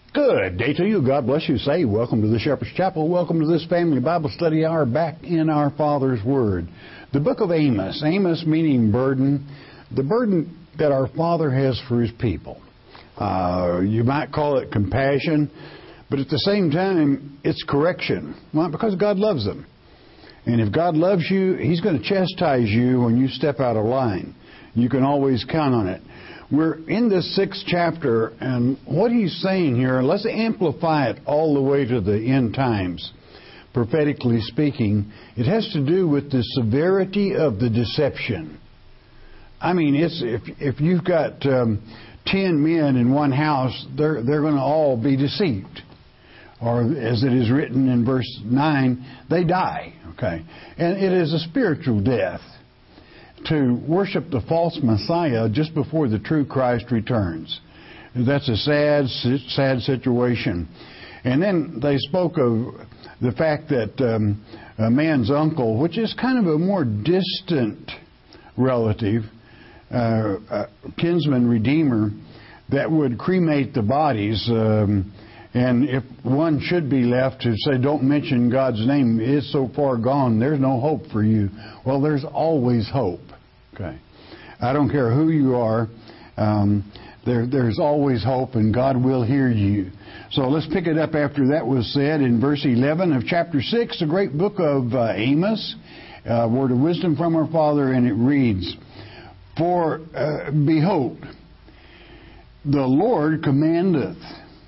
Good day to you. God bless you. Say, welcome to the Shepherd's Chapel. Welcome to this family Bible study hour back in our Father's Word. The book of Amos. Amos meaning burden. The burden that our Father has for His people. You might call it compassion, but at the same time, it's correction. Why? Because God loves them. And if God loves you, He's going to chastise you when you step out of line. You can always count on it. We're in the 6th chapter, and what he's saying here, let's amplify it all the way to the end times, prophetically speaking. It has to do with the severity of the deception. I mean, it's if you've got 10 men in one house, they're going to all be deceived. Or as it is written in verse 9, they die. Okay, and it is a spiritual death to worship the false Messiah just before the true Christ returns. That's a sad situation. And then they spoke of the fact that a man's uncle, which is kind of a more distant relative, kinsman redeemer, that would cremate the bodies. And if one should be left to say, don't mention God's name, it's so far gone, there's no hope for you. Well, there's always hope. Okay, I don't care who you are, there's always hope, and God will hear you. So let's pick it up after that was said in verse 11 of chapter 6, the great book of Amos, word of wisdom from our Father, and it reads, For behold, the Lord commandeth,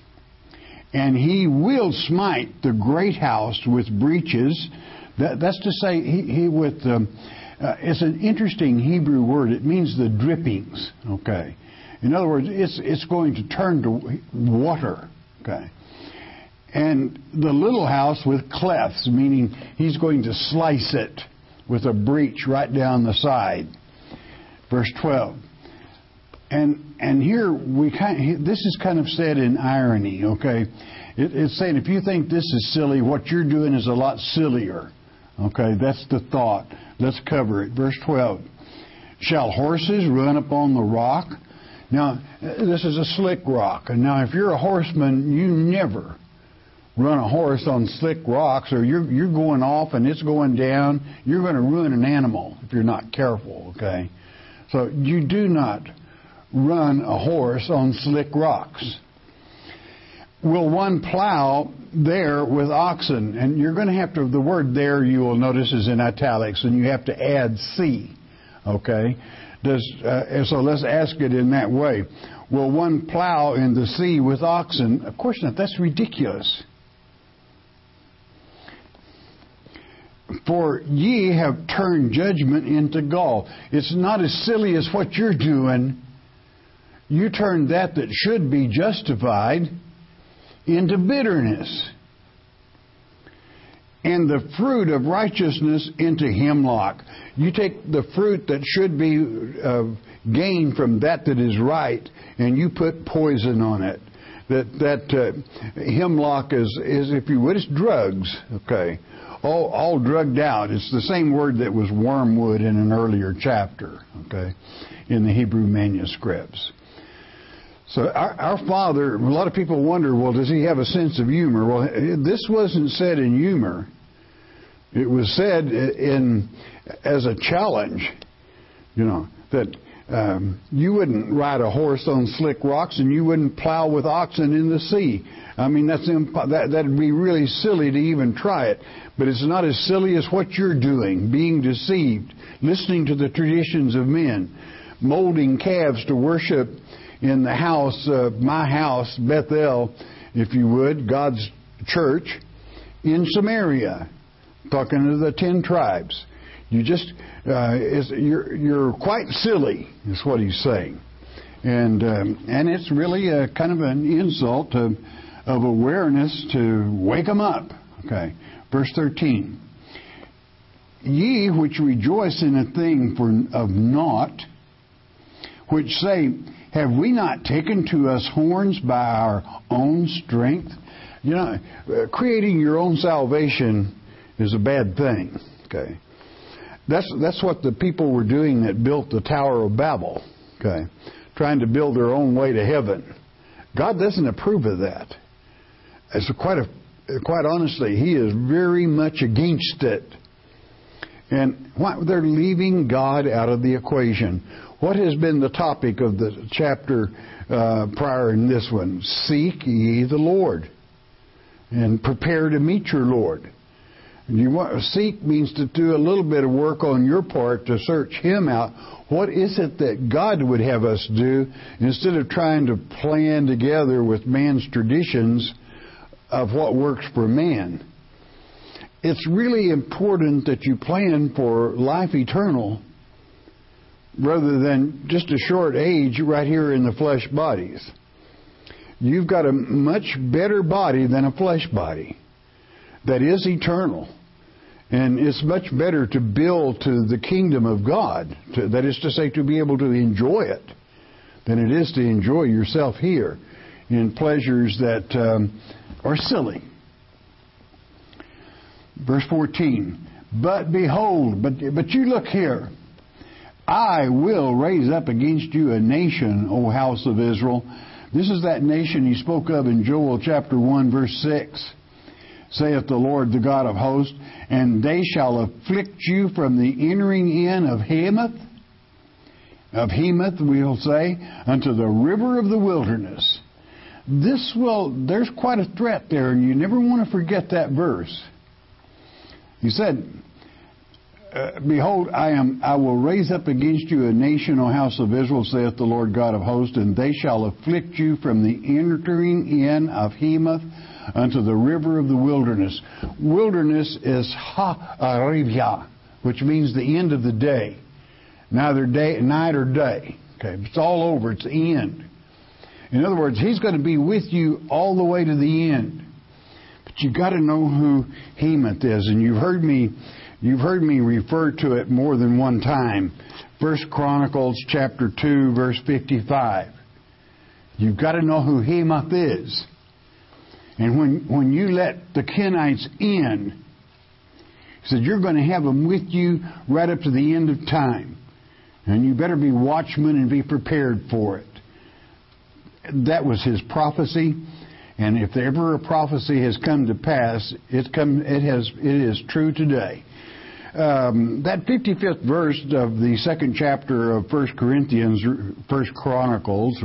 and He will smite the great house with breaches. That's to say, He with... it's an interesting Hebrew word. It means the drippings. Okay. In other words, it's going to turn to water. Okay. And the little house with clefts, meaning He's going to slice it with a breach right down the side. Verse 12. And here this is kind of said in irony. Okay. It's saying if you think this is silly, what you're doing is a lot sillier. Okay, that's the thought. Let's cover it. Verse 12. Shall horses run upon the rock? Now, this is a slick rock. And now, if you're a horseman, you never run a horse on slick rocks, or you're going off and it's going down. You're going to ruin an animal if you're not careful, okay? So, you do not run a horse on slick rocks. Will one plow there with oxen? And you're going to have to, the word there you will notice is in italics, and you have to add C. Okay? So let's ask it in that way. Will one plow in the sea with oxen? Of course not. That's ridiculous. For ye have turned judgment into gall. It's not as silly as what you're doing. You turned that should be justified into bitterness, and the fruit of righteousness into hemlock. You take the fruit that should be gained from that is right, and you put poison on it. That hemlock is, if you would, it's drugs. Okay, all drugged out. It's the same word that was wormwood in an earlier chapter. Okay, in the Hebrew manuscripts. So our Father, a lot of people wonder, well, does He have a sense of humor? Well, this wasn't said in humor. It was said as a challenge, that you wouldn't ride a horse on slick rocks and you wouldn't plow with oxen in the sea. I mean, that'd be really silly to even try it. But it's not as silly as what you're doing, being deceived, listening to the traditions of men, molding calves to worship in the house, my house, Bethel, if you would, God's church, in Samaria, talking to the 10 tribes. You're quite silly, is what he's saying. And it's really a kind of an insult of awareness to wake them up. Okay, verse 13. Ye which rejoice in a thing of naught, which say, have we not taken to us horns by our own strength? Creating your own salvation is a bad thing. Okay, that's what the people were doing that built the Tower of Babel. Okay, trying to build their own way to heaven. God doesn't approve of that. quite honestly, he is very much against it. And they're leaving God out of the equation. What has been the topic of the chapter prior in this one? Seek ye the Lord, and prepare to meet your Lord. Seek means to do a little bit of work on your part to search Him out. What is it that God would have us do instead of trying to plan together with man's traditions of what works for man? It's really important that you plan for life eternal rather than just a short age right here in the flesh bodies. You've got a much better body than a flesh body that is eternal. And it's much better to build to the kingdom of God, that is to say, to be able to enjoy it, than it is to enjoy yourself here in pleasures that are silly. Verse 14, but behold, but you look here, I will raise up against you a nation, O house of Israel. This is that nation he spoke of in Joel chapter 1, verse 6. Saith the Lord, the God of hosts, and they shall afflict you from the entering in of Hemath, we'll say, unto the river of the wilderness. There's quite a threat there, and you never want to forget that verse. He said, behold, I will raise up against you a nation, O house of Israel, saith the Lord God of hosts, and they shall afflict you from the entering in of Hemath unto the river of the wilderness. Wilderness is ha-arivya, which means the end of the day. Neither night or day. Okay, it's all over. It's the end. In other words, He's going to be with you all the way to the end. But you got to know who Hemath is, and you've heard me refer to it more than one time. 1 Chronicles chapter 2, verse 55. You've got to know who Hemath is. And when you let the Kenites in, He said, you're going to have them with you right up to the end of time. And you better be watchmen and be prepared for it. That was His prophecy. And if ever a prophecy has come to pass, it is true today. That 55th verse of the second chapter of 1 Chronicles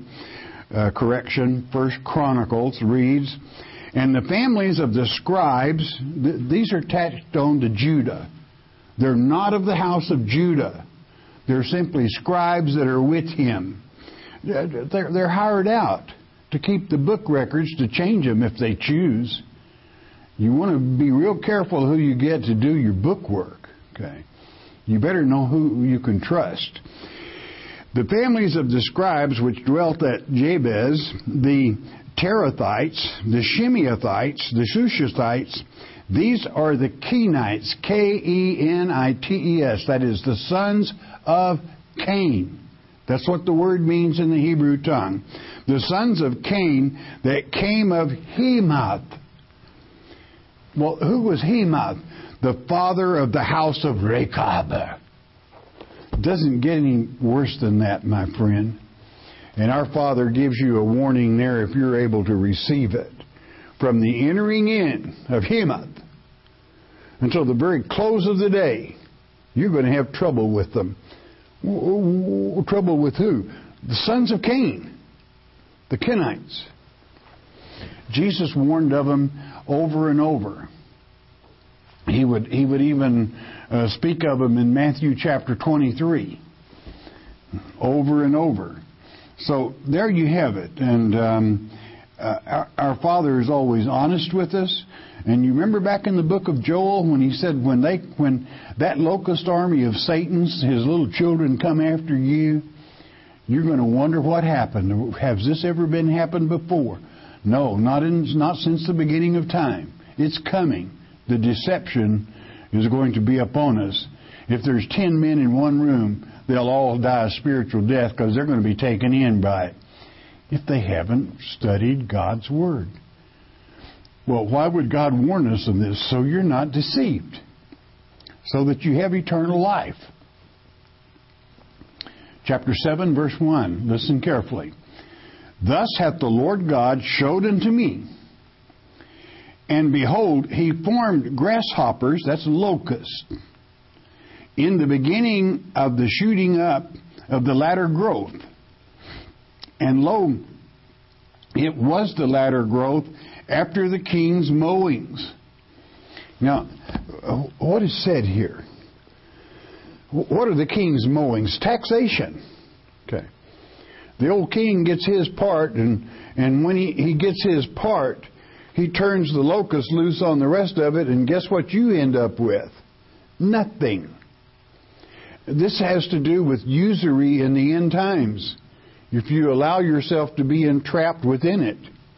reads, and the families of the scribes, these are attached on to Judah. They're not of the house of Judah. They're simply scribes that are with him. They're hired out to keep the book records, to change them if they choose. You want to be real careful who you get to do your book work. Okay, you better know who you can trust. The families of the scribes which dwelt at Jabez, the Terathites, the Shimeathites, the Shushathites, these are the Kenites, Kenites, that is the sons of Cain. That's what the word means in the Hebrew tongue. The sons of Cain that came of Hemath. Well, who was Hemath? The father of the house of Rechab. Doesn't get any worse than that, my friend. And our Father gives you a warning there if you're able to receive it. From the entering in of Hemath until the very close of the day, you're going to have trouble with them. Trouble with who? The sons of Cain, the Kenites. Jesus warned of them over and over. He would even speak of them in Matthew chapter 23, over and over. So there you have it. And our Father is always honest with us. And you remember back in the book of Joel when He said, when that locust army of Satan's, his little children, come after you, you're going to wonder what happened. Has this ever been happened before? No, not since the beginning of time. It's coming. The deception is going to be upon us. If there's 10 men in one room, they'll all die a spiritual death because they're going to be taken in by it if they haven't studied God's Word. Well, why would God warn us of this? So you're not deceived, so that you have eternal life. Chapter 7, verse 1. Listen carefully. Thus hath the Lord God showed unto me. And behold, he formed grasshoppers, that's locusts, in the beginning of the shooting up of the latter growth. And lo, it was the latter growth after the king's mowings. Now, what is said here? What are the king's mowings? Taxation. Okay. The old king gets his part, and when he gets his part, he turns the locust loose on the rest of it, and guess what you end up with? Nothing. This has to do with usury in the end times, if you allow yourself to be entrapped within it.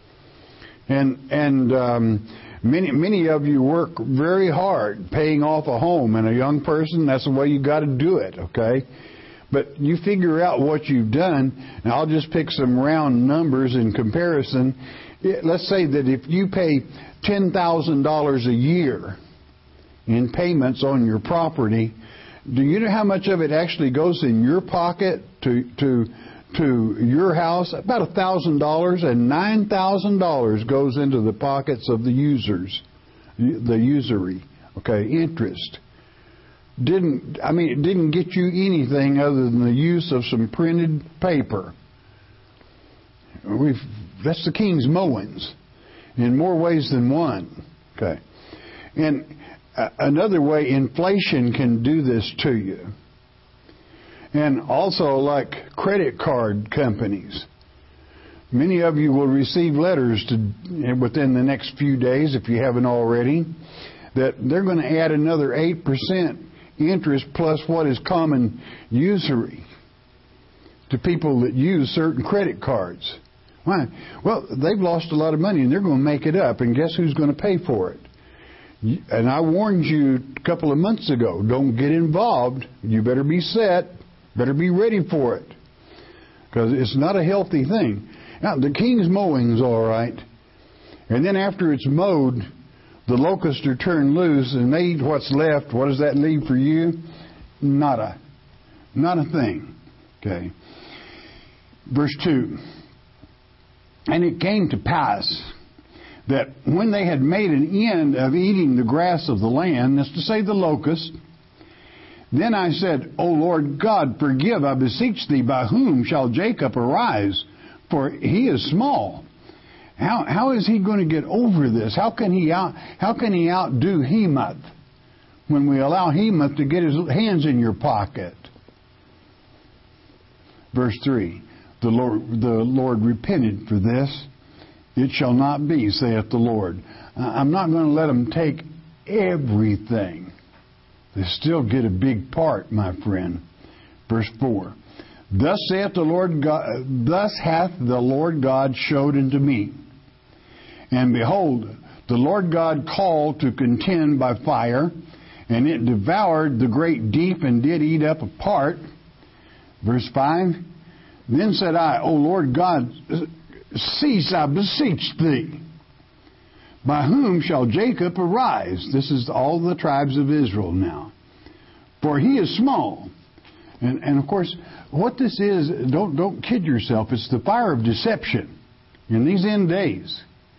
And many of you work very hard paying off a home, and a young person, that's the way you got to do it, okay? But you figure out what you've done, and I'll just pick some round numbers in comparison. Let's say that if you pay $10,000 a year in payments on your property, do you know how much of it actually goes in your pocket to your house? About $1,000, and $9,000 goes into the pockets of the users, the usury, okay, interest. It didn't get you anything other than the use of some printed paper. That's the king's mowings in more ways than one. Okay. And another way, inflation can do this to you. And also, like credit card companies. Many of you will receive letters within the next few days, if you haven't already, that they're going to add another 8% interest plus what is common usury to people that use certain credit cards. Why? Well, they've lost a lot of money, and they're going to make it up, and guess who's going to pay for it? And I warned you a couple of months ago, don't get involved. You better be set, better be ready for it, because it's not a healthy thing. Now, the king's mowing's all right, and then after it's mowed, the locusts are turned loose, and they eat what's left. What does that leave for you? Not a thing. Okay. Verse 2. And it came to pass that when they had made an end of eating the grass of the land, that's to say the locust, then I said, O Lord God, forgive, I beseech thee, by whom shall Jacob arise? For he is small. How is he going to get over this? How can he outdo Hemath when we allow Hemath to get his hands in your pocket? Verse 3. The Lord repented for this. It shall not be, saith the Lord. I'm not going to let them take everything. They still get a big part, my friend. Verse 4. Thus hath the Lord God showed unto me. And behold, the Lord God called to contend by fire, and it devoured the great deep and did eat up a part. Verse 5. Then said I, O Lord God, cease, I beseech thee. By whom shall Jacob arise? This is all the tribes of Israel now. For he is small. And of course, what this is, don't kid yourself, it's the fire of deception in these end days.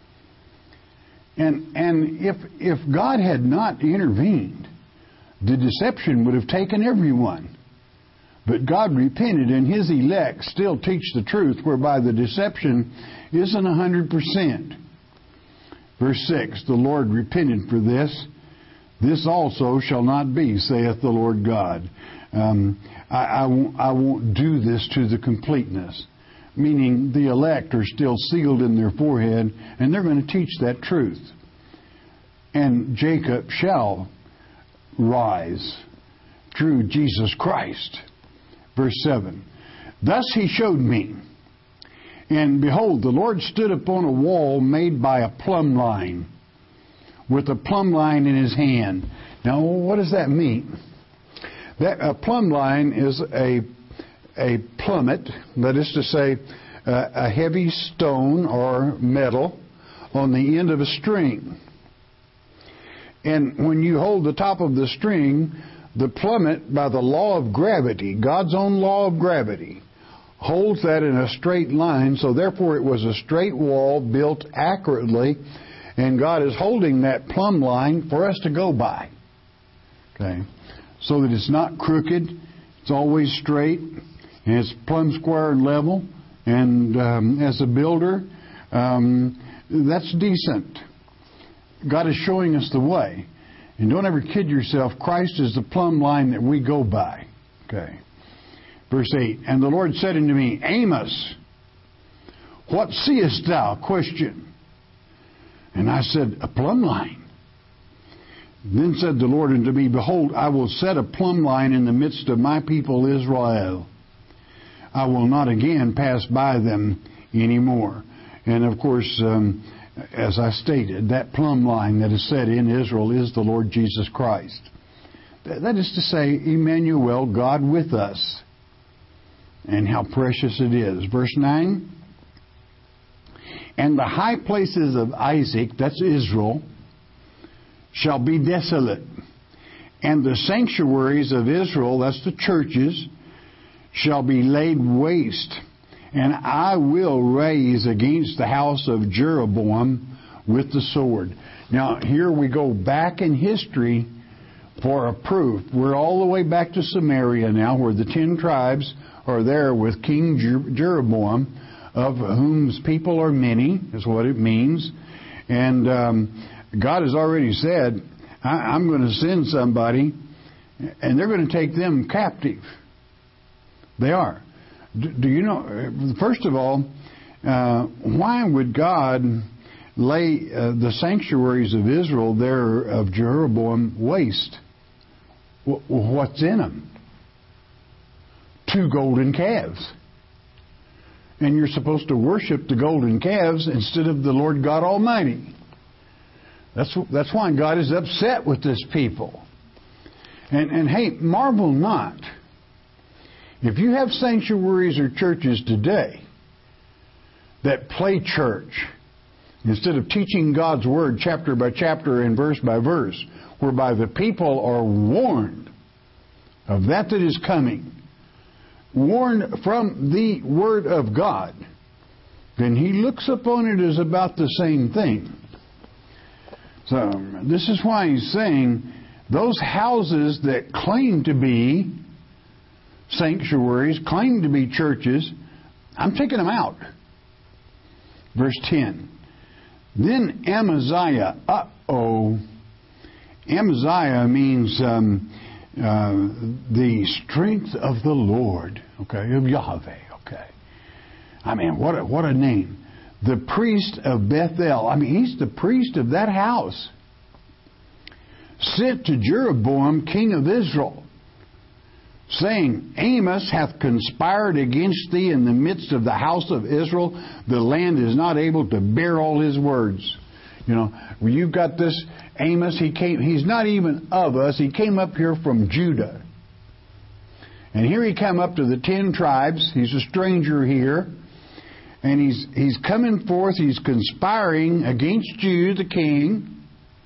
And if God had not intervened, the deception would have taken everyone. But God repented, and His elect still teach the truth, whereby the deception isn't 100%. Verse 6, the Lord repented for this. This also shall not be, saith the Lord God. I won't do this to the completeness. Meaning the elect are still sealed in their forehead, and they're going to teach that truth. And Jacob shall rise through Jesus Christ. Verse 7. Thus he showed me. And behold, the Lord stood upon a wall made by a plumb line, with a plumb line in his hand. Now, what does that mean? A plumb line is a plummet, that is to say, a heavy stone or metal on the end of a string. And when you hold the top of the string, the plummet, by the law of gravity, God's own law of gravity, holds that in a straight line, so therefore it was a straight wall built accurately, And God is holding that plumb line for us to go by. Okay? So that it's not crooked, it's always straight, and it's plumb square and level. And as a builder, that's decent. God is showing us the way. And don't ever kid yourself, Christ is the plumb line that we go by. Okay. Verse 8, and the Lord said unto me, Amos, what seest thou? Question. And I said, a plumb line. Then said the Lord unto me, behold, I will set a plumb line in the midst of my people Israel. I will not again pass by them anymore. And of course, as I stated, that plumb line that is set in Israel is the Lord Jesus Christ. That is to say, Emmanuel, God with us. And how precious it is. Verse 9. And the high places of Isaac, that's Israel, shall be desolate. And the sanctuaries of Israel, that's the churches, shall be laid waste. And I will raise against the house of Jeroboam with the sword. Now, here we go back in history for a proof. We're all the way back to Samaria now, where the 10 tribes are there with King Jeroboam, of whom's people are many, is what it means. And God has already said, I'm going to send somebody, and they're going to take them captive. They are. Do you know, first of all, why would God lay the sanctuaries of Israel there of Jeroboam waste? What's in them? 2 golden calves. And you're supposed to worship the golden calves instead of the Lord God Almighty. That's why God is upset with this people. And hey, marvel not. If you have sanctuaries or churches today that play church, instead of teaching God's Word chapter by chapter and verse by verse, whereby the people are warned of that is coming, warned from the Word of God, then He looks upon it as about the same thing. So, this is why He's saying, those houses that claim to be sanctuaries, claim to be churches, I'm taking them out. Verse 10. Then Amaziah, Amaziah means the strength of the Lord, okay, of Yahweh, okay. I mean, what a name. The priest of Bethel, I mean, he's the priest of that house, sent to Jeroboam, king of Israel, saying, Amos hath conspired against thee in the midst of the house of Israel. The land is not able to bear all his words. You know, you've got this Amos, he's not even of us. He came up here from Judah. And here he come up to the 10 tribes. He's a stranger here. And he's coming forth, he's conspiring against you, the king.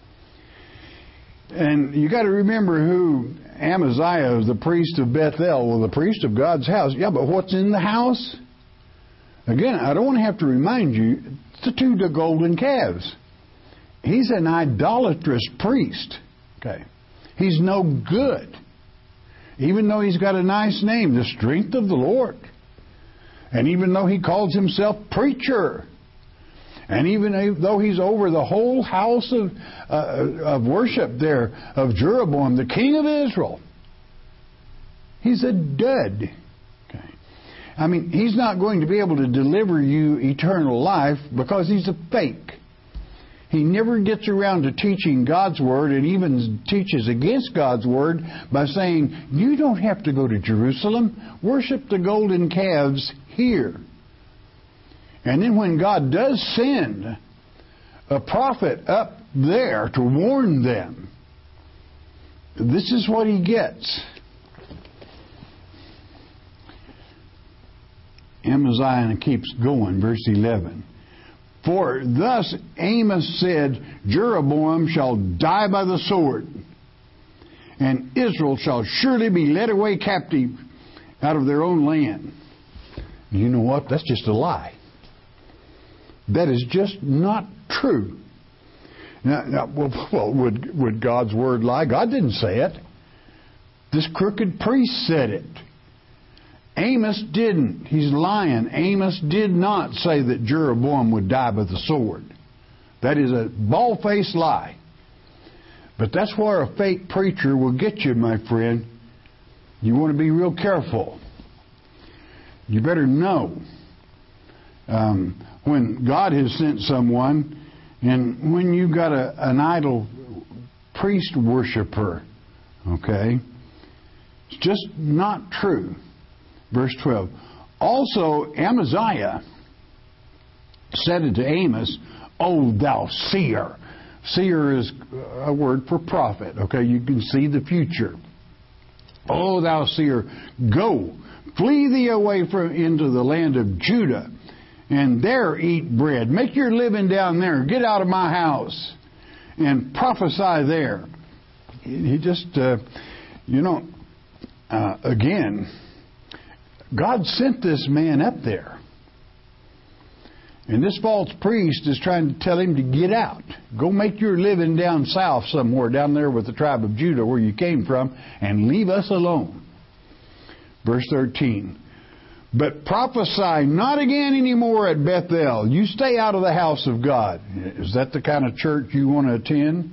And you got to remember who Amaziah, the priest of Bethel, well, the priest of God's house. Yeah, but what's in the house? Again, I don't want to have to remind you, it's the 2 golden calves. He's an idolatrous priest. Okay. He's no good. Even though he's got a nice name, the strength of the Lord. And even though he calls himself preacher. And even though he's over the whole house of worship there of Jeroboam, the king of Israel, he's a dud. Okay. I mean, he's not going to be able to deliver you eternal life because he's a fake. He never gets around to teaching God's Word and even teaches against God's Word by saying, you don't have to go to Jerusalem. Worship the golden calves here. And then when God does send a prophet up there to warn them, this is what he gets. Amaziah keeps going, verse 11. For thus Amos said, Jeroboam shall die by the sword, and Israel shall surely be led away captive out of their own land. You know what? That's just a lie. That is just not true. Well, would God's word lie? God didn't say it. This crooked priest said it. Amos didn't. He's lying. Amos did not say that Jeroboam would die by the sword. That is a bald-faced lie. But that's where a fake preacher will get you, my friend. You want to be real careful. You better know when God has sent someone, and when you've got an idol priest worshiper, okay, it's just not true. Verse 12. Also, Amaziah said unto Amos, O thou seer. Seer is a word for prophet. Okay, you can see the future. O thou seer, go, flee thee away into the land of Judah, and there eat bread. Make your living down there. Get out of my house and prophesy there. He just, again, God sent this man up there. And this false priest is trying to tell him to get out. Go make your living down south somewhere, down there with the tribe of Judah where you came from, and leave us alone. Verse 13. But prophesy not again anymore at Bethel. You stay out of the house of God. Is that the kind of church you want to attend?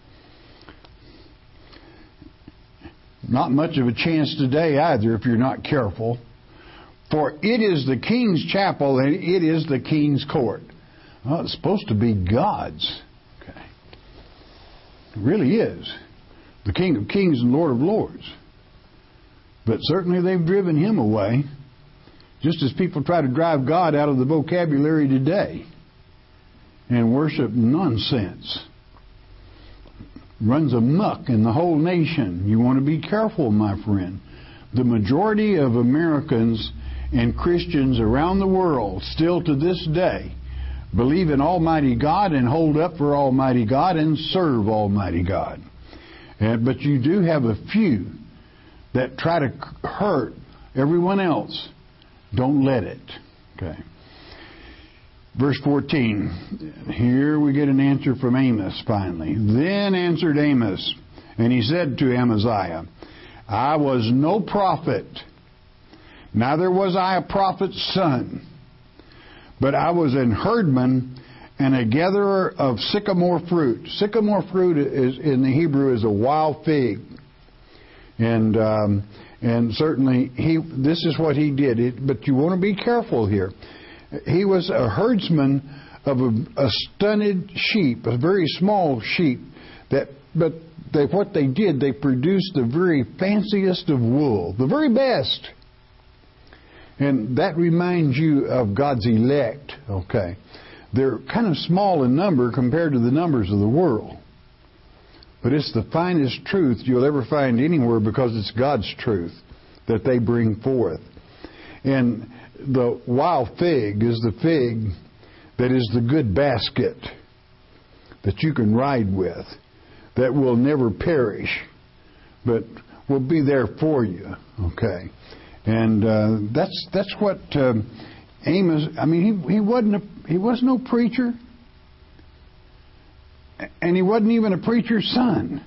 Not much of a chance today either if you're not careful. For it is the king's chapel and it is the king's court. Well, it's supposed to be God's. Okay. It really is. The King of Kings and Lord of Lords. But certainly they've driven him away. Just as people try to drive God out of the vocabulary today. And worship nonsense. Runs amok in the whole nation. You want to be careful, my friend. The majority of Americans and Christians around the world still to this day believe in Almighty God and hold up for Almighty God and serve Almighty God. But you do have a few that try to hurt everyone else. Don't let it. Okay. Verse 14. Here we get an answer from Amos finally. Then answered Amos, and he said to Amaziah, I was no prophet, neither was I a prophet's son, but I was an herdman and a gatherer of sycamore fruit. Sycamore fruit is in the Hebrew is a wild fig, and certainly this is what he did. But you want to be careful here. He was a herdsman of a stunted sheep, a very small sheep. What they did, they produced the very fanciest of wool, the very best. And that reminds you of God's elect, okay. They're kind of small in number compared to the numbers of the world. But it's the finest truth you'll ever find anywhere because it's God's truth that they bring forth. And the wild fig is the fig that is the good basket that you can ride with, that will never perish, but will be there for you, okay. And that's what Amos. I mean, he was no preacher, and he wasn't even a preacher's son.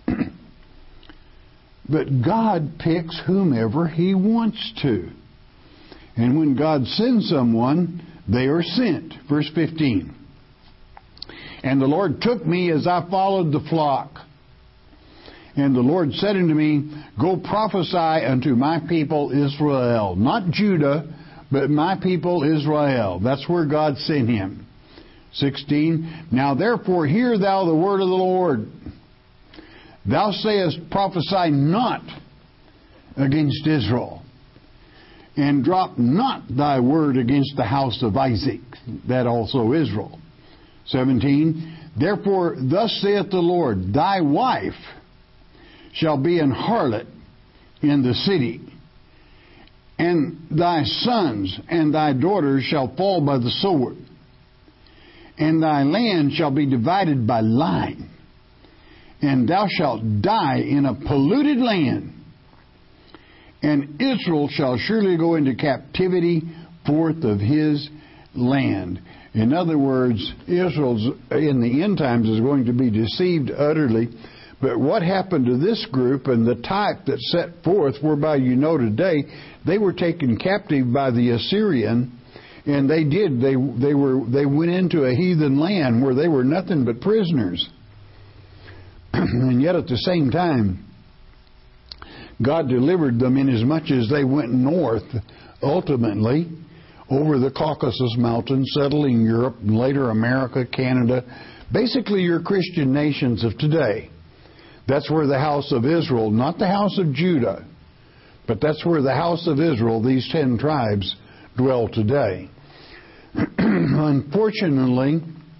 But God picks whomever He wants to, and when God sends someone, they are sent. Verse 15. And the Lord took me as I followed the flock. And the Lord said unto me, Go prophesy unto my people Israel. Not Judah, but my people Israel. That's where God sent him. 16. Now therefore hear thou the word of the Lord. Thou sayest, Prophesy not against Israel, and drop not thy word against the house of Isaac. That also Israel. 17. Therefore thus saith the Lord, Thy wife shall be an harlot in the city, and thy sons and thy daughters shall fall by the sword, and thy land shall be divided by line, and thou shalt die in a polluted land, and Israel shall surely go into captivity forth of his land. In other words, Israel's in the end times is going to be deceived utterly. But what happened to this group and the type that set forth whereby you know today, they were taken captive by the Assyrian, and they went into a heathen land where they were nothing but prisoners. And yet at the same time, God delivered them inasmuch as they went north, ultimately, over the Caucasus Mountains, settling Europe, and later America, Canada, basically your Christian nations of today. That's where the house of Israel, not the house of Judah, but that's where the house of Israel, these 10 tribes, dwell today. Unfortunately,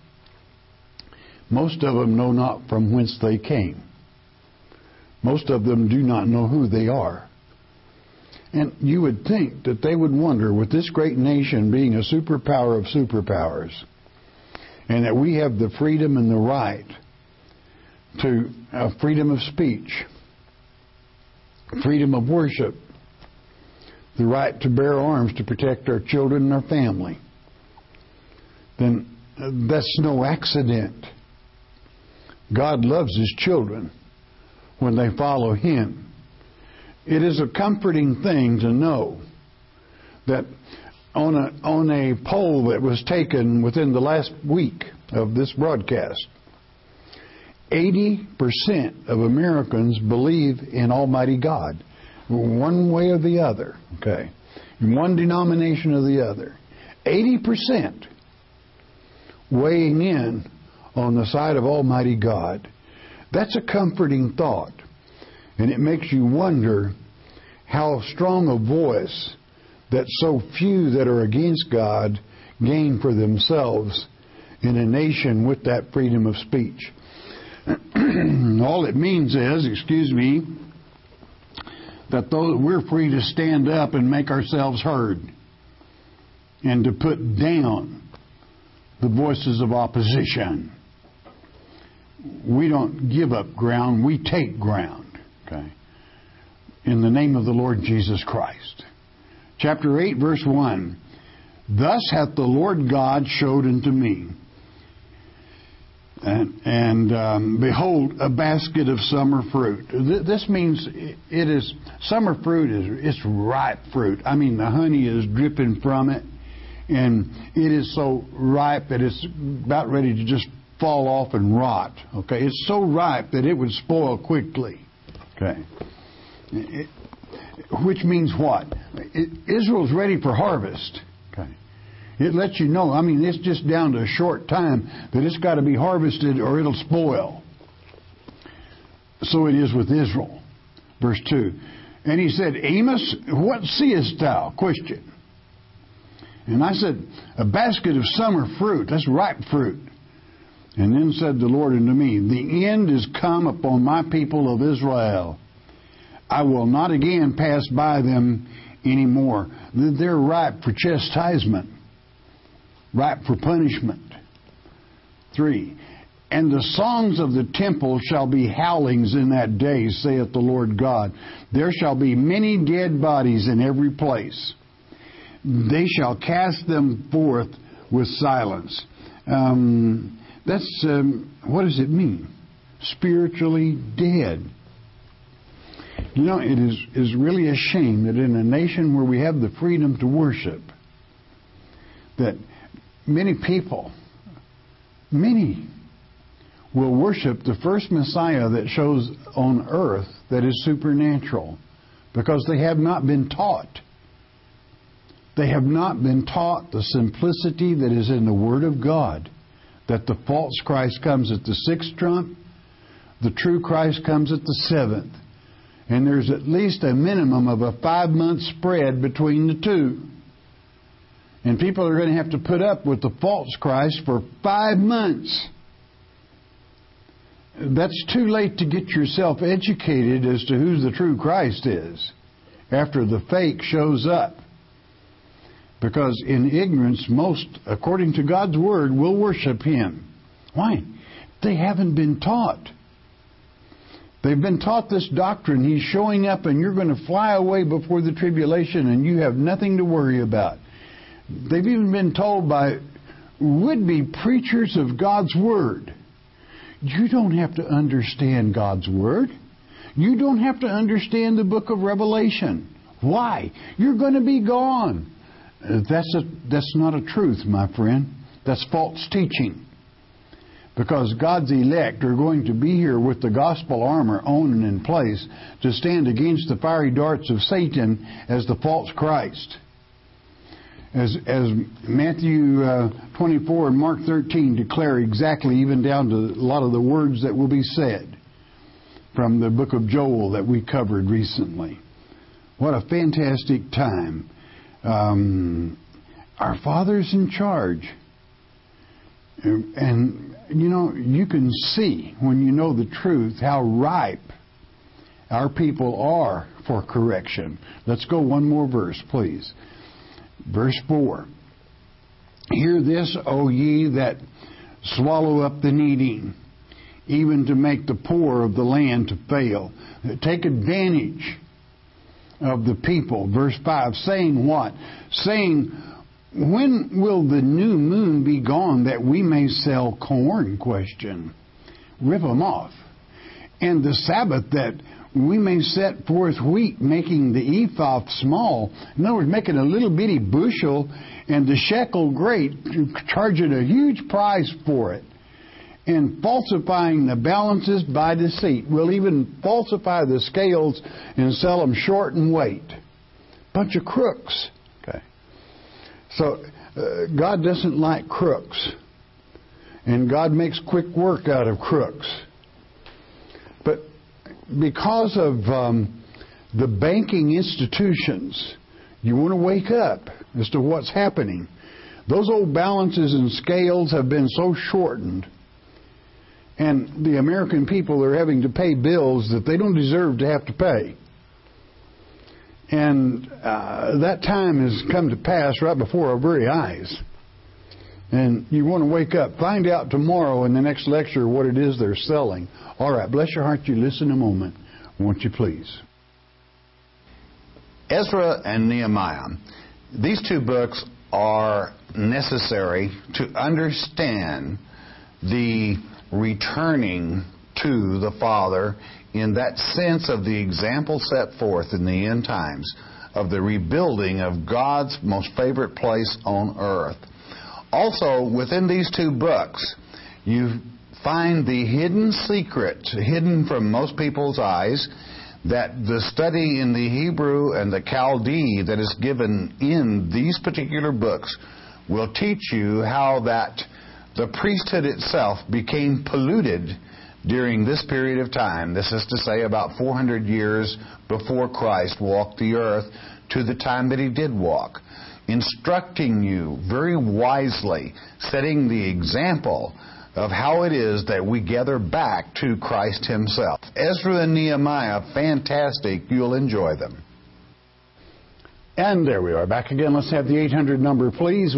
most of them know not from whence they came. Most of them do not know who they are. And you would think that they would wonder, with this great nation being a superpower of superpowers, and that we have the freedom and the right to freedom of speech, freedom of worship, the right to bear arms to protect our children and our family, then that's no accident. God loves His children when they follow Him. It is a comforting thing to know that on a poll that was taken within the last week of this broadcast, 80% of Americans believe in Almighty God, one way or the other, okay, in one denomination or the other. 80% weighing in on the side of Almighty God. That's a comforting thought. And it makes you wonder how strong a voice that so few that are against God gain for themselves in a nation with that freedom of speech. All it means is, that we're free to stand up and make ourselves heard and to put down the voices of opposition. We don't give up ground, we take ground. Okay? In the name of the Lord Jesus Christ. Chapter 8, verse 1. Thus hath the Lord God showed unto me. And behold, a basket of summer fruit. This means it is summer fruit. It's ripe fruit. I mean, the honey is dripping from it, and it is so ripe that it's about ready to just fall off and rot. Okay, it's so ripe that it would spoil quickly. Okay, which means what? Israel's ready for harvest. Okay. It lets you know, I mean, it's just down to a short time that it's got to be harvested or it'll spoil. So it is with Israel. Verse 2. And he said, Amos, what seest thou? Question. And I said, a basket of summer fruit. That's ripe fruit. And then said the Lord unto me, the end is come upon my people of Israel. I will not again pass by them anymore. They're ripe for chastisement. Ripe for punishment. 3. And the songs of the temple shall be howlings in that day, saith the Lord God. There shall be many dead bodies in every place. They shall cast them forth with silence. What does it mean? Spiritually dead. You know, it is really a shame that in a nation where we have the freedom to worship, that many people will worship the first Messiah that shows on earth that is supernatural, because they have not been taught. They have not been taught the simplicity that is in the Word of God, that the false Christ comes at the 6th trump, the true Christ comes at the 7th. And there's at least a minimum of a 5-month spread between the two. And people are going to have to put up with the false Christ for 5 months. That's too late to get yourself educated as to who the true Christ is after the fake shows up. Because in ignorance, most, according to God's Word, will worship Him. Why? They haven't been taught. They've been taught this doctrine. He's showing up and you're going to fly away before the tribulation and you have nothing to worry about. They've even been told by would-be preachers of God's Word. You don't have to understand God's Word. You don't have to understand the book of Revelation. Why? You're going to be gone. That's not a truth, my friend. That's false teaching. Because God's elect are going to be here with the gospel armor on and in place to stand against the fiery darts of Satan as the false Christ. As Matthew 24 and Mark 13 declare exactly, even down to a lot of the words that will be said from the book of Joel that we covered recently. What a fantastic time. Our Father's in charge. And, you know, you can see when you know the truth how ripe our people are for correction. Let's go one more verse, please. Verse 4. Hear this, O ye that swallow up the needy, even to make the poor of the land to fail. Take advantage of the people. Verse 5, saying what? Saying, when will the new moon be gone that we may sell corn? Question. Rip them off. And the Sabbath that we may set forth wheat, making the ephah small. In other words, making a little bitty bushel, and the shekel great, charging a huge price for it. And falsifying the balances by deceit. We'll even falsify the scales and sell them short in weight. Bunch of crooks. Okay. So, God doesn't like crooks. And God makes quick work out of crooks. But because of the banking institutions, you want to wake up as to what's happening. Those old balances and scales have been so shortened. And the American people are having to pay bills that they don't deserve to have to pay. And that time has come to pass right before our very eyes. And you want to wake up. Find out tomorrow in the next lecture what it is they're selling. All right, bless your heart, you listen a moment, won't you please? Ezra and Nehemiah. These two books are necessary to understand the returning to the Father in that sense of the example set forth in the end times of the rebuilding of God's most favorite place on earth. Also, within these two books, you find the hidden secret, hidden from most people's eyes, that the study in the Hebrew and the Chaldee that is given in these particular books will teach you how that the priesthood itself became polluted during this period of time. This is to say about 400 years before Christ walked the earth to the time that he did walk. Instructing you very wisely, setting the example of how it is that we gather back to Christ himself. Ezra and Nehemiah, fantastic. You'll enjoy them. And there we are, back again. Let's have the 800 number, please.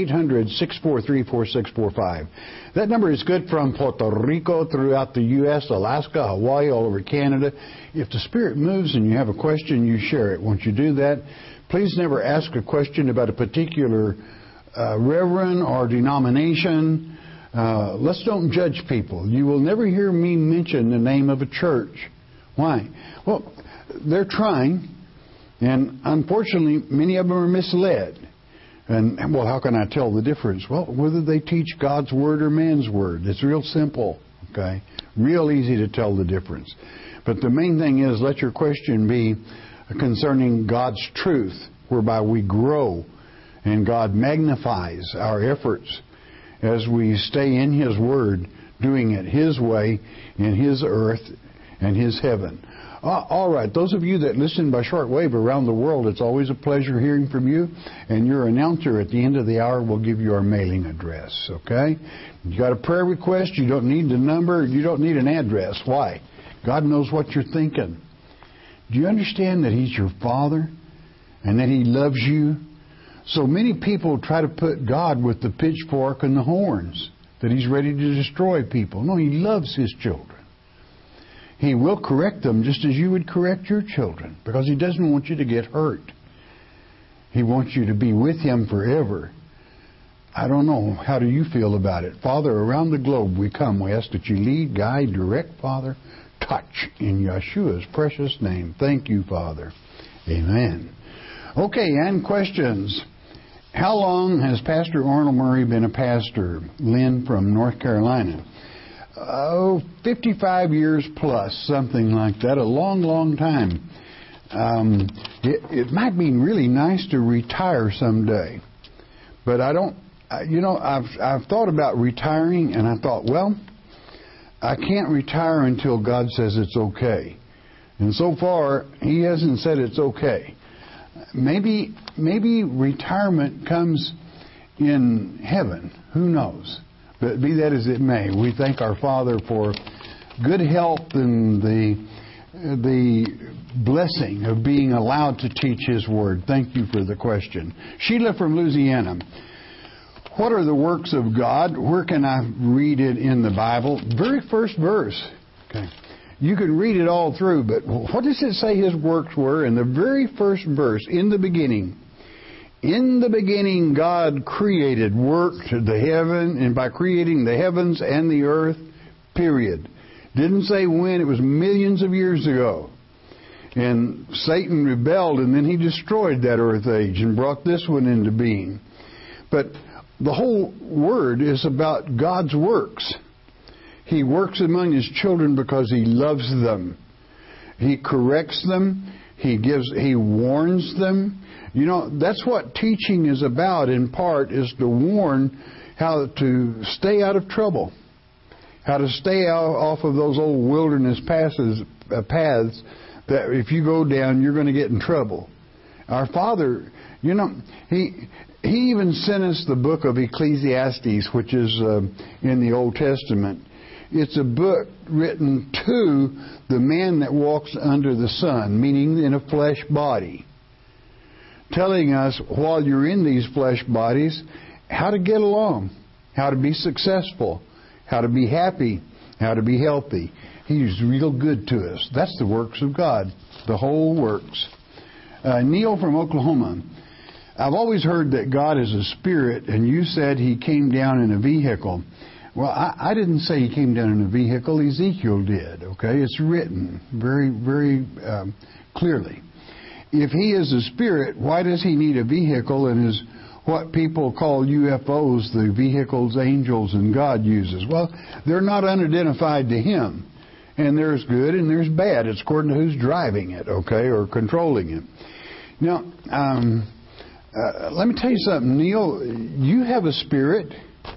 1-800-643-4645. That number is good from Puerto Rico throughout the U.S., Alaska, Hawaii, all over Canada. If the Spirit moves and you have a question, you share it. Once you do that, please never ask a question about a particular reverend or denomination. Let's don't judge people. You will never hear me mention the name of a church. Why? Well, they're trying. And unfortunately, many of them are misled. And, well, how can I tell the difference? Well, whether they teach God's Word or man's Word. It's real simple, okay? Real easy to tell the difference. But the main thing is, let your question be concerning God's truth, whereby we grow and God magnifies our efforts as we stay in His Word, doing it His way, in His earth and His heaven. All right, those of you that listen by shortwave around the world, it's always a pleasure hearing from you. And your announcer at the end of the hour will give you our mailing address, okay? You got a prayer request, you don't need the number, you don't need an address. Why? God knows what you're thinking. Do you understand that He's your Father and that He loves you? So many people try to put God with the pitchfork and the horns, that He's ready to destroy people. No, He loves His children. He will correct them just as you would correct your children, because He doesn't want you to get hurt. He wants you to be with Him forever. I don't know. How do you feel about it? Father, around the globe we come. We ask that you lead, guide, direct, Father. Touch in Yeshua's precious name. Thank you, Father. Amen. Okay, and questions. How long has Pastor Arnold Murray been a pastor? Lynn from North Carolina. 55 years plus, something like that. A long, long time. It might be really nice to retire someday. But I don't, I've thought about retiring, and I thought, well, I can't retire until God says it's okay. And so far, He hasn't said it's okay. Maybe retirement comes in heaven. Who knows? But be that as it may, we thank our Father for good health and the blessing of being allowed to teach His Word. Thank you for the question. Sheila from Louisiana. What are the works of God? Where can I read it in the Bible? Very first verse. Okay. You can read it all through, but what does it say His works were? In the very first verse, in the beginning. In the beginning, God created, worked the heaven, and by creating the heavens and the earth, period. Didn't say when, it was millions of years ago. And Satan rebelled, and then he destroyed that earth age and brought this one into being. But the whole Word is about God's works. He works among His children because He loves them. He corrects them. He warns them. You know, that's what teaching is about, in part, is to warn how to stay out of trouble. How to stay off of those old wilderness paths that if you go down, you're going to get in trouble. Our Father, you know, He even sent us the book of Ecclesiastes, which is in the Old Testament. It's a book written to the man that walks under the sun, meaning in a flesh body, telling us while you're in these flesh bodies how to get along, how to be successful, how to be happy, how to be healthy. He's real good to us. That's the works of God, the whole works. Neil from Oklahoma. I've always heard that God is a spirit, and you said He came down in a vehicle. Well, I didn't say He came down in a vehicle. Ezekiel did, okay? It's written very, very clearly. If He is a spirit, why does He need a vehicle, and is what people call UFOs the vehicles angels and God uses? Well, they're not unidentified to Him. And there's good and there's bad. It's according to who's driving it, okay, or controlling it. Now, let me tell you something, Neil. You have a spirit.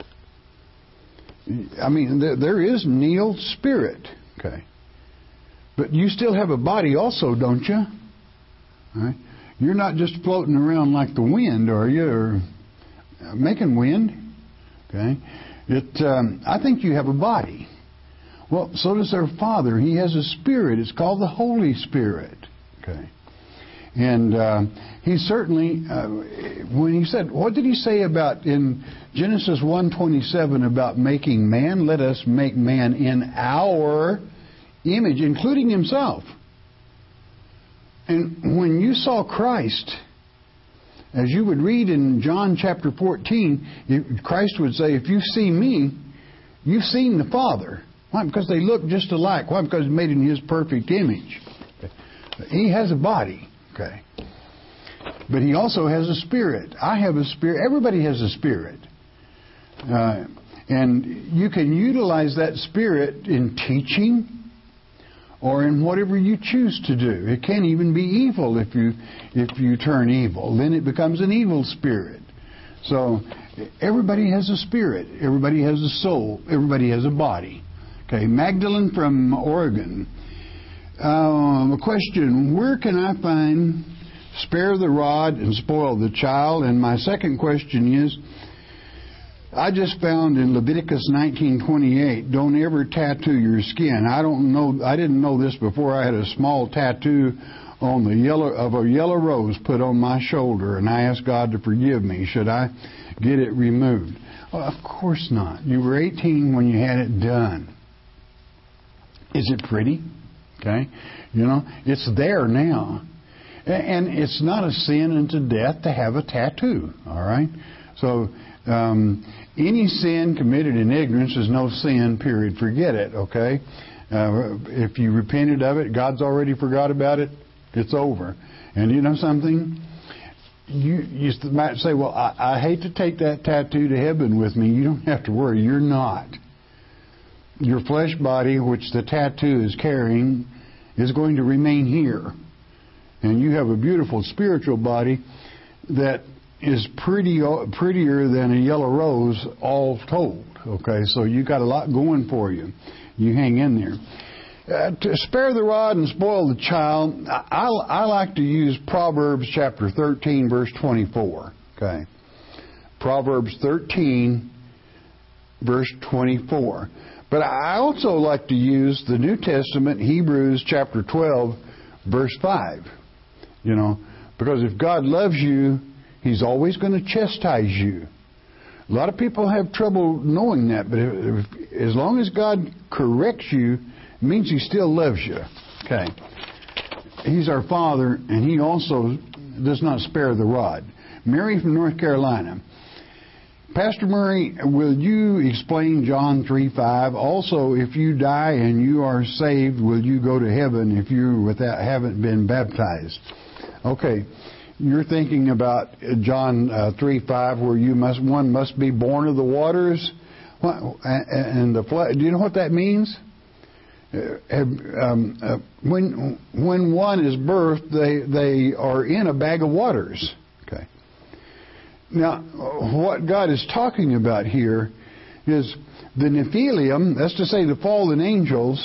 I mean, there is Neil's spirit, okay. But you still have a body also, don't you? All right. You're not just floating around like the wind, are you? Or making wind, okay. I think you have a body. Well, so does our Father. He has a spirit. It's called the Holy Spirit. Okay. And He certainly, when He said, what did He say about in Genesis 1:27 about making man? Let us make man in our image, including Himself. And when you saw Christ, as you would read in John chapter 14, Christ would say, if you see me, you've seen the Father. Why? Because they look just alike. Why? Because He's made in His perfect image. He has a body, okay. But He also has a spirit. I have a spirit. Everybody has a spirit. And you can utilize that spirit in teaching or in whatever you choose to do. It can even be evil if you turn evil. Then it becomes an evil spirit. So everybody has a spirit. Everybody has a soul. Everybody has a body. Okay, Magdalene from Oregon. A question, where can I find spare the rod and spoil the child? And my second question is, I just found in Leviticus 19:28, don't ever tattoo your skin. I didn't know this before. I had a small tattoo on a yellow rose put on my shoulder, and I asked God to forgive me. Should I get it removed? Well, of course not. You were 18 when you had it done. Is it pretty? Okay. You know, it's there now. And it's not a sin unto death to have a tattoo. All right. So Any sin committed in ignorance is no sin, period. Forget it, okay? If you repented of it, God's already forgot about it, it's over. And you know something? You might say, well, I hate to take that tattoo to heaven with me. You don't have to worry. You're not. Your flesh body, which the tattoo is carrying, is going to remain here. And you have a beautiful spiritual body that is prettier than a yellow rose, all told. Okay, so you got a lot going for you. You hang in there. To spare the rod and spoil the child, I like to use Proverbs chapter 13, verse 24. Okay, Proverbs 13, verse 24. But I also like to use the New Testament, Hebrews chapter 12, verse 5. You know, because if God loves you, He's always going to chastise you. A lot of people have trouble knowing that, but as long as God corrects you, it means He still loves you. Okay. He's our Father, and He also does not spare the rod. Mary from North Carolina. Pastor Murray, will you explain John 3:5? Also, if you die and you are saved, will you go to heaven if you haven't been baptized? Okay. You're thinking about John 3:5, where one must be born of the waters and the flood. Do you know what that means? When one is birthed, they are in a bag of waters. Okay. Now, what God is talking about here is the Nephilim, that's to say the fallen angels.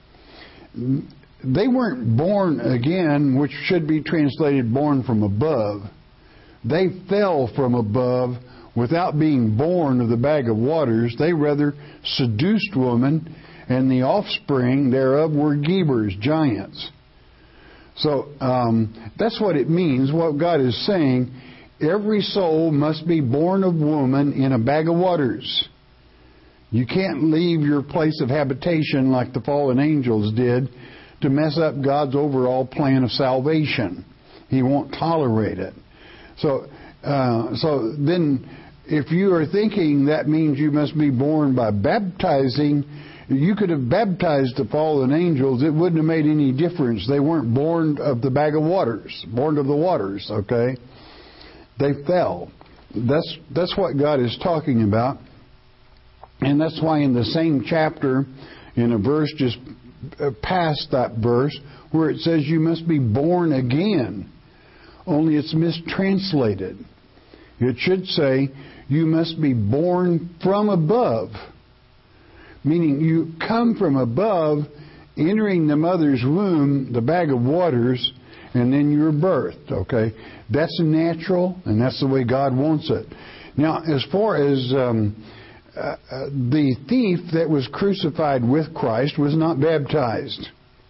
They weren't born again, which should be translated born from above. They fell from above without being born of the bag of waters. They rather seduced woman, and the offspring thereof were Gebers, giants. So that's what it means. What God is saying, every soul must be born of woman in a bag of waters. You can't leave your place of habitation like the fallen angels did to mess up God's overall plan of salvation. He won't tolerate it. So then, if you are thinking that means you must be born by baptizing, you could have baptized the fallen angels. It wouldn't have made any difference. They weren't born of the bag of waters, born of the waters, okay? They fell. That's what God is talking about. And that's why in the same chapter, in a verse just past that verse, where it says you must be born again, only it's mistranslated. It should say you must be born from above, meaning you come from above, entering the mother's womb, the bag of waters, and then you're birthed. Okay, that's natural, and that's the way God wants it. Now, as far as the thief that was crucified with Christ was not baptized.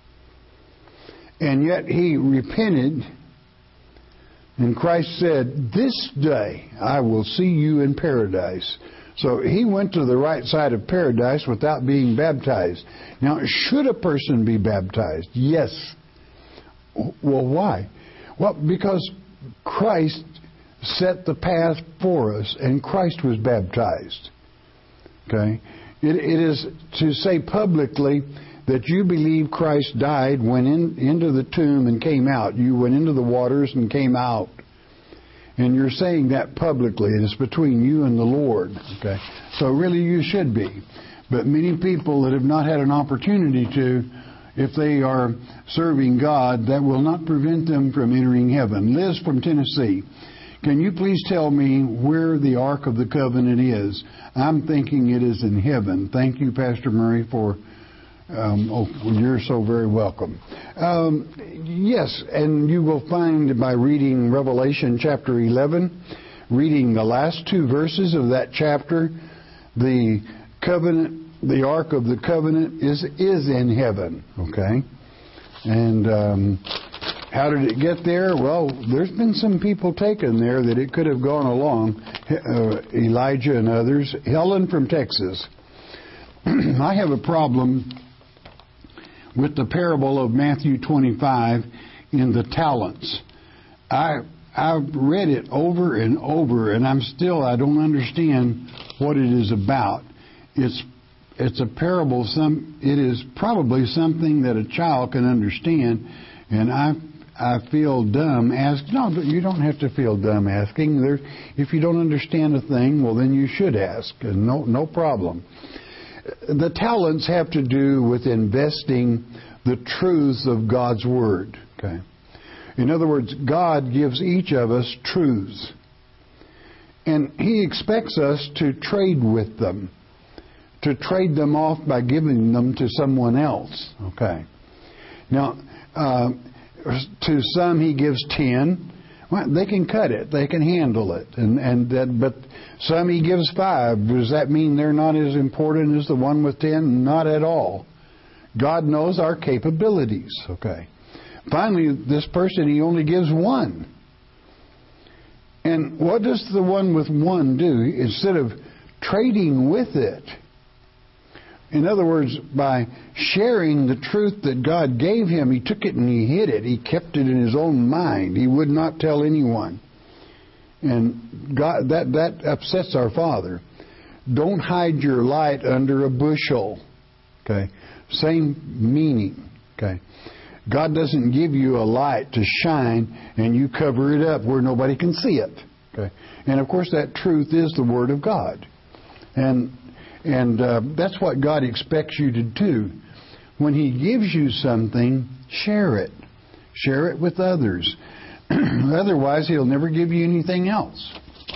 And yet he repented, and Christ said, "This day I will see you in paradise." So he went to the right side of paradise without being baptized. Now, should a person be baptized? Yes. Well, why? Well, because Christ set the path for us, and Christ was baptized. Okay, it is to say publicly that you believe Christ died, went into the tomb and came out. You went into the waters and came out. And you're saying that publicly. It is between you and the Lord. Okay, so really you should be. But many people that have not had an opportunity to, if they are serving God, that will not prevent them from entering heaven. Liz from Tennessee. Can you please tell me where the Ark of the Covenant is? I'm thinking it is in heaven. Thank you, Pastor Murray, for... you're so very welcome. Yes, and you will find by reading Revelation chapter 11, reading the last two verses of that chapter, the covenant, the Ark of the Covenant is in heaven. Okay? And... how did it get there? Well, there's been some people taken there that it could have gone along. Elijah and others. Helen from Texas. I have a problem with the parable of Matthew 25 in the talents. I I've read it over and over, and I don't understand what it is about. It's a parable. It is probably something that a child can understand, and I feel dumb asking. No, you don't have to feel dumb asking. If you don't understand a thing, well, then you should ask, and no problem. The talents have to do with investing the truths of God's Word. Okay. In other words, God gives each of us truths, and He expects us to trade with them, to trade them off by giving them to someone else. Okay. Now, to some He gives 10. Well, they can cut it, they can handle it, but some He gives 5. Does that mean they're not as important as the one with 10? Not at all. God knows our capabilities. Okay. Finally, this person, He only gives 1. And what does the one with 1 do? Instead of trading with it, in other words, by sharing the truth that God gave him, he took it and he hid it. He kept it in his own mind. He would not tell anyone. And God, that upsets our Father. Don't hide your light under a bushel. Okay? Same meaning. Okay? God doesn't give you a light to shine and you cover it up where nobody can see it. Okay? And of course that truth is the Word of God. And that's what God expects you to do. When He gives you something, share it. Share it with others. Otherwise, He'll never give you anything else.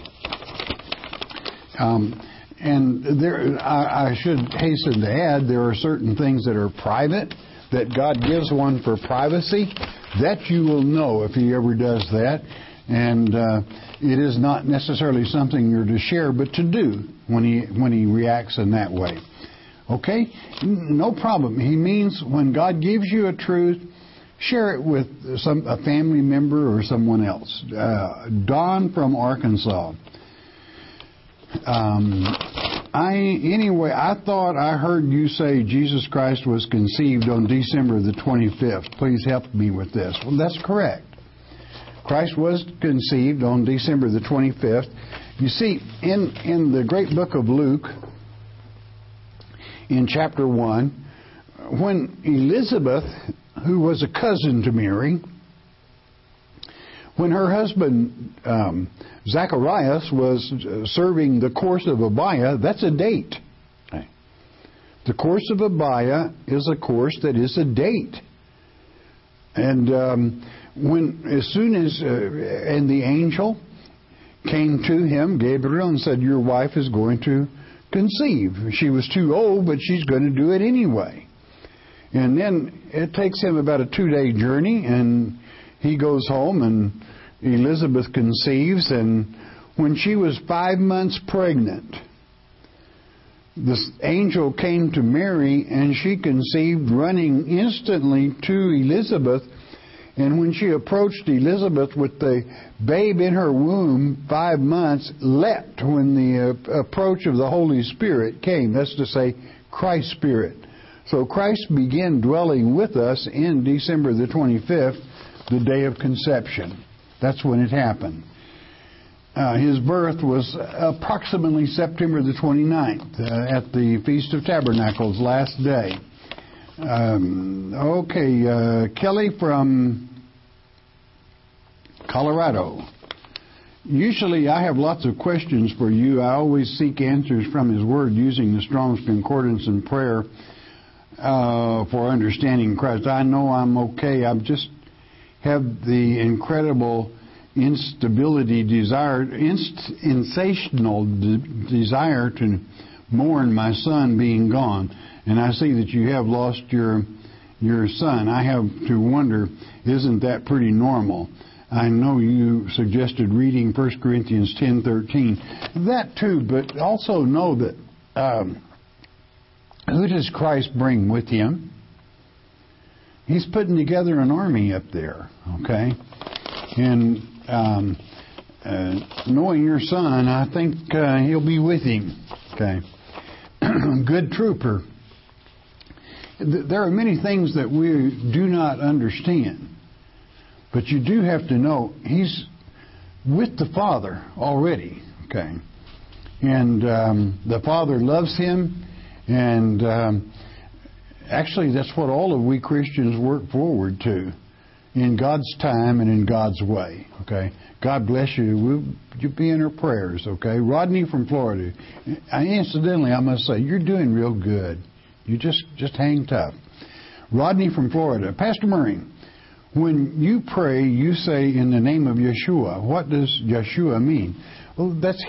I should hasten to add, there are certain things that are private, that God gives one for privacy. That you will know if He ever does that. And it is not necessarily something you're to share, but to do when he reacts in that way. Okay? No problem. He means when God gives you a truth, share it with a family member or someone else. Don from Arkansas. I thought I heard you say Jesus Christ was conceived on December the 25th. Please help me with this. Well, that's correct. Christ was conceived on December the 25th. You see, in the great book of Luke, in chapter 1, when Elizabeth, who was a cousin to Mary, when her husband Zacharias was serving the course of Abia, that's a date. The course of Abia is a course that is a date. And the angel came to him, Gabriel, and said, your wife is going to conceive. She was too old, but she's going to do it anyway. And then it takes him about a 2-day journey, and he goes home, and Elizabeth conceives, and when she was 5 months pregnant, this angel came to Mary, and she conceived, running instantly to Elizabeth. And when she approached Elizabeth with the babe in her womb, 5 months, leapt when the approach of the Holy Spirit came. That's to say, Christ's Spirit. So Christ began dwelling with us in December the 25th, the day of conception. That's when it happened. His birth was approximately September the 29th at the Feast of Tabernacles, last day. Kelly from Colorado. Usually I have lots of questions for you. I always seek answers from His Word using the Strong's Concordance and prayer for understanding Christ. I know I'm okay. I just have the incredible insatiable desire to mourn my son being gone. And I see that you have lost your son. I have to wonder, isn't that pretty normal? I know you suggested reading 1 Corinthians 10:13. That too, but also know that who does Christ bring with Him? He's putting together an army up there, okay? And knowing your son, I think he'll be with him, okay? Good trooper. There are many things that we do not understand, but you do have to know He's with the Father already. Okay. And the Father loves him, and actually that's what all of we Christians work forward to, in God's time and in God's way. Okay. God bless you. Will you be in our prayers? Okay. Rodney from Florida. Incidentally, I must say, you're doing real good. You just hang tough. Rodney from Florida. Pastor Murray, when you pray, you say in the name of Yeshua. What does Yeshua mean? Well, that's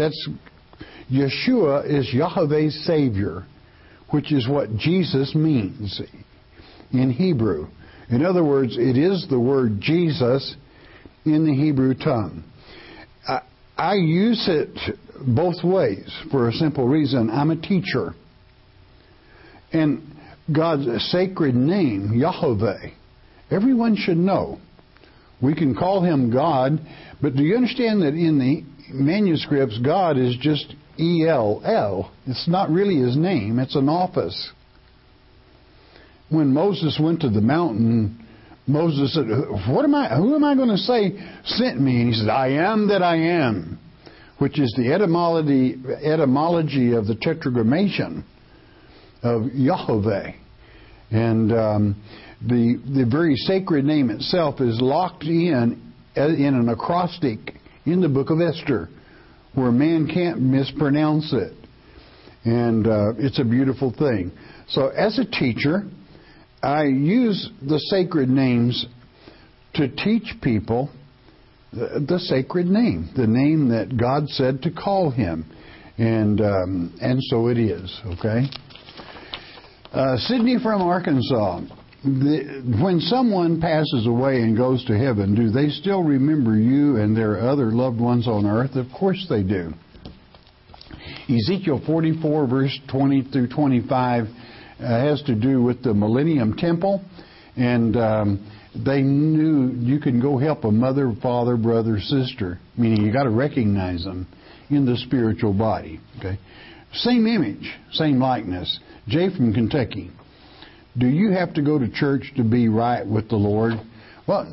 Yeshua is Yahweh's Savior, which is what Jesus means in Hebrew. In other words, it is the word Jesus in the Hebrew tongue. I use it both ways for a simple reason. I'm a teacher. And God's sacred name, Yahweh, everyone should know. We can call him God, but do you understand that in the manuscripts, God is just E-L-L. It's not really his name. It's an office. When Moses went to the mountain, Moses said, who am I going to say sent me? And he said, I am that I am, which is the etymology of the tetragrammaton of Yahweh. And the very sacred name itself is locked in an acrostic in the book of Esther, where man can't mispronounce it. And it's a beautiful thing. So as a teacher, I use the sacred names to teach people the sacred name, the name that God said to call him. And so it is, okay? Sydney from Arkansas. When someone passes away and goes to heaven, do they still remember you and their other loved ones on earth? Of course they do. Ezekiel 44, verse 20 through 25 has to do with the Millennium Temple. And they knew you can go help a mother, father, brother, sister. Meaning you got to recognize them in the spiritual body. Okay, same image, same likeness. Jay from Kentucky. Do you have to go to church to be right with the Lord? Well,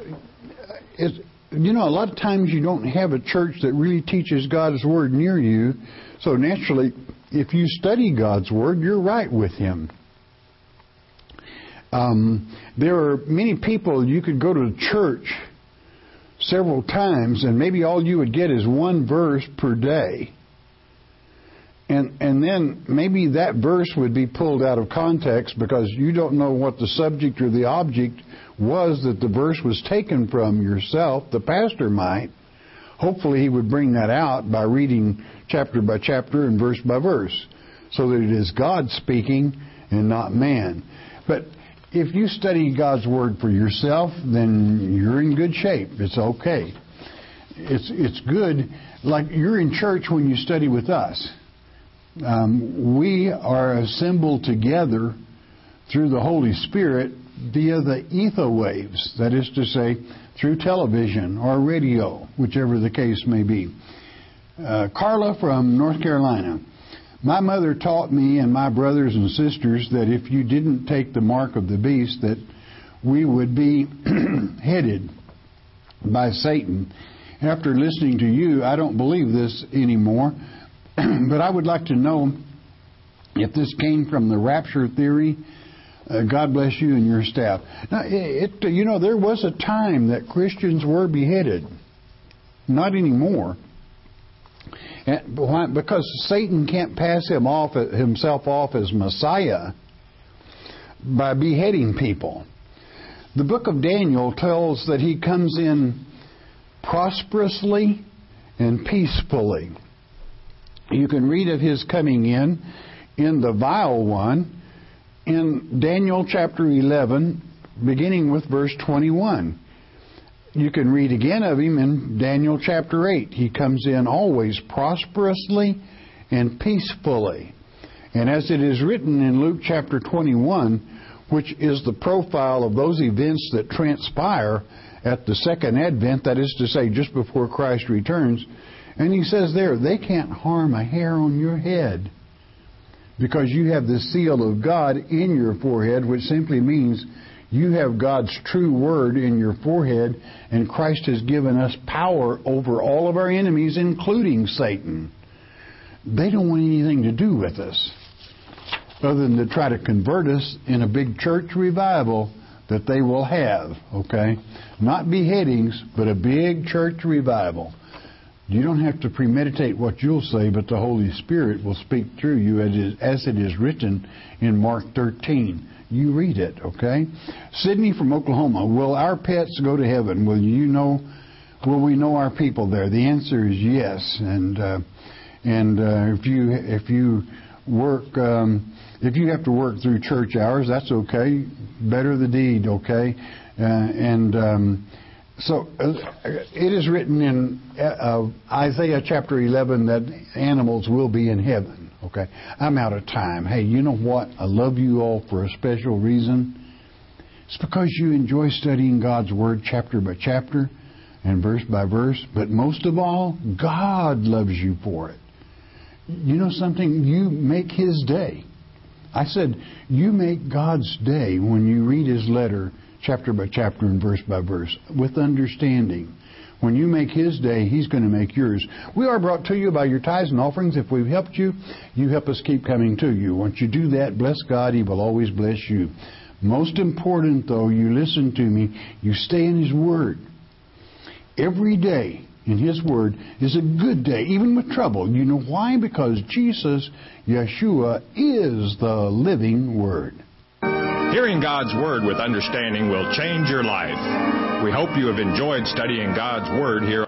a lot of times you don't have a church that really teaches God's Word near you. So naturally, if you study God's Word, you're right with Him. There are many people you could go to church several times, and maybe all you would get is one verse per day. And then maybe that verse would be pulled out of context because you don't know what the subject or the object was that the verse was taken from yourself. The pastor might. Hopefully he would bring that out by reading chapter by chapter and verse by verse so that it is God speaking and not man. But if you study God's Word for yourself, then you're in good shape. It's okay. It's good. Like you're in church when you study with us. We are assembled together through the Holy Spirit via the ether waves, that is to say, through television or radio, whichever the case may be. Carla from North Carolina. My mother taught me and my brothers and sisters that if you didn't take the mark of the beast, that we would be headed by Satan. After listening to you, I don't believe this anymore. But I would like to know if this came from the rapture theory. God bless you and your staff. Now, there was a time that Christians were beheaded. Not anymore. Because Satan can't pass himself off as Messiah by beheading people. The book of Daniel tells that he comes in prosperously and peacefully. You can read of his coming in the vial one in Daniel chapter 11, beginning with verse 21. You can read again of him in Daniel chapter 8. He comes in always prosperously and peacefully. And as it is written in Luke chapter 21, which is the profile of those events that transpire at the second advent, that is to say, just before Christ returns. And he says there, they can't harm a hair on your head because you have the seal of God in your forehead, which simply means You have God's true word in your forehead, and Christ has given us power over all of our enemies, including Satan. They don't want anything to do with us other than to try to convert us in a big church revival that they will have, okay? Not beheadings, but a big church revival. You don't have to premeditate what you'll say, but the Holy Spirit will speak through you as it is written in Mark 13. You read it, okay? Sydney from Oklahoma. Will our pets go to heaven? Will we know our people there? The answer is yes. And if you work, if you have to work through church hours, that's okay. Better the deed, okay? So it is written in Isaiah chapter 11 that animals will be in heaven. Okay, I'm out of time. Hey, you know what? I love you all for a special reason. It's because you enjoy studying God's Word chapter by chapter and verse by verse. But most of all, God loves you for it. You know something? You make His day. I said, you make God's day when you read His letter chapter by chapter and verse by verse with understanding. When you make His day, He's going to make yours. We are brought to you by your tithes and offerings. If we've helped you, you help us keep coming to you. Once you do that, bless God. He will always bless you. Most important, though, you listen to me. You stay in His Word. Every day in His Word is a good day, even with trouble. You know why? Because Jesus, Yeshua, is the living Word. Hearing God's Word with understanding will change your life. We hope you have enjoyed studying God's Word here